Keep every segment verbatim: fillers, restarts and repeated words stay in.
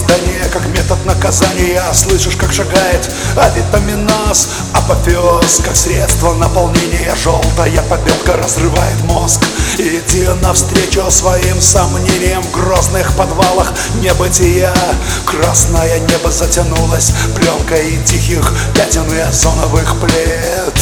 опоздание, как метод наказания. Слышишь, как шагает авитаминоз, апофеоз, как средство наполнения. Желтая побелка разрывает мозг. Иди навстречу своим сомнениям в грозных подвалах небытия. Красное небо затянулось пленкой тихих пятен и озоновых плит.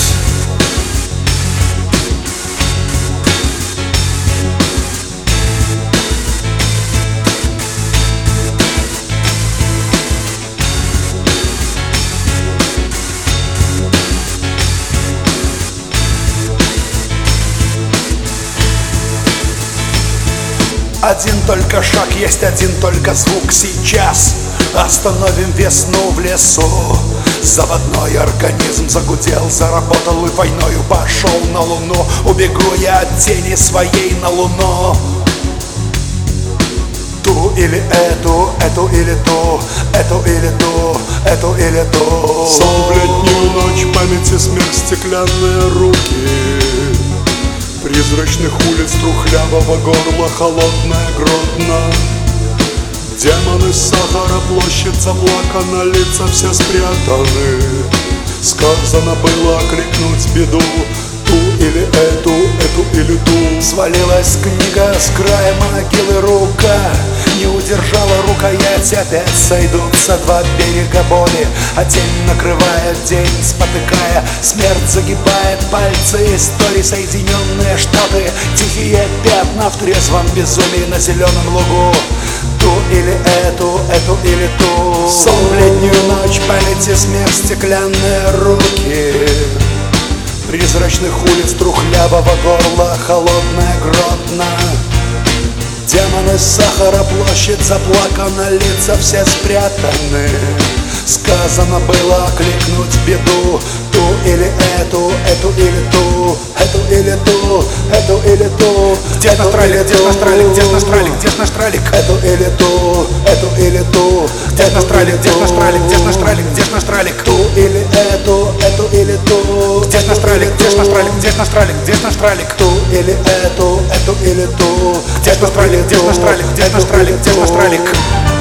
Один только шаг, есть один только звук. Сейчас остановим весну в лесу. Заводной организм загудел, заработал и войною пошел на луну. Убегу я от тени своей на луну. Ту или эту, эту или ту, эту или ту, эту или ту. Сон в летнюю ночь, памяти смерть, стеклянные руки. Призрачных улиц, трухлявого горла, холодная Гродно. Демоны сахара, площадь заплакана, лица все спрятаны. Сказано было окликнуть беду, ту или эту, эту или ту. Свалилась книга с края могилы, рука не удержала рукоять. Опять сойдутся два берега боли, а тень накрывает день, спотыкая. Смерть загибает пальцы истории, Соединенные Штаты. Тихие пятна в трезвом безумии на зеленом лугу. Ту или эту, эту или ту. Сон в летнюю ночь, памяти смерть, стеклянные руки. Призрачных улиц, трухлявого горла, холодная Гродно. Демоны сахара, площадь заплакана, лица все спрятаны. Сказано было окликнуть беду, ту или эту, эту или ту, эту или ту, эту или ту. Где наш тралик, где наш тралик, где наш тралик, где наш тралик? Эту или ту, эту или ту. Где наш тралик, где наш тралик, где наш тралик, где наш тралик? Ту или эту, эту или ту. Где наш тралик, где наш тралик, где наш тралик, где наш тралик? Ту или эту, эту или ту. Где наш тралик, где наш тралик, где наш тралик, где наш тралик?